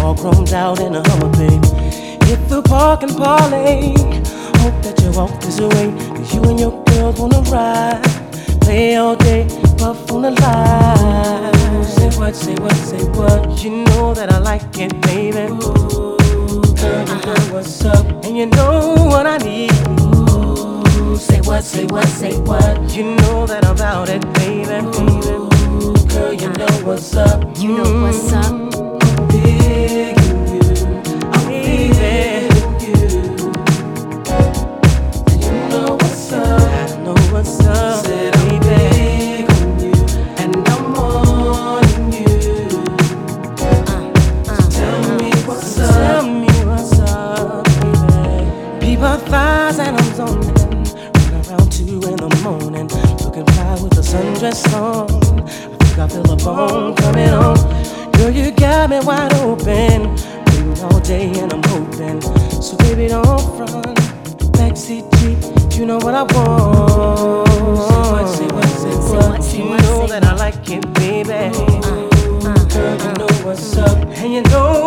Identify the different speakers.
Speaker 1: all chromed out in a Hummer, babe. Hit the park and parlay. Hope that you walk this way, 'cause you and your girls wanna ride. Play all day, puff on the line. Say what, say what, say what. You know that I like it, baby. Ooh, girl, you know what's up, and you know what I need. Ooh, say what, say what, say what. You know that I'm about it, baby, baby. Ooh, girl, you know what's up.
Speaker 2: You know what's up.
Speaker 1: I'm digging you. I'm feeling you. And you know what's up. I know what's up. Said I'm begging you, and I'm wanting you. So tell me what's up. Tell me what's up, baby. People thighs and I'm zoning. Run around 2 in the morning, looking fly with the sundress on. I think I feel a bone coming on. Girl, you got me wide open, waiting all day and I'm hoping. So baby, don't front, backseat Jeep, you know what I want. Say what, say what, say what. You know that I like it, baby. Girl, you know what's up, and you know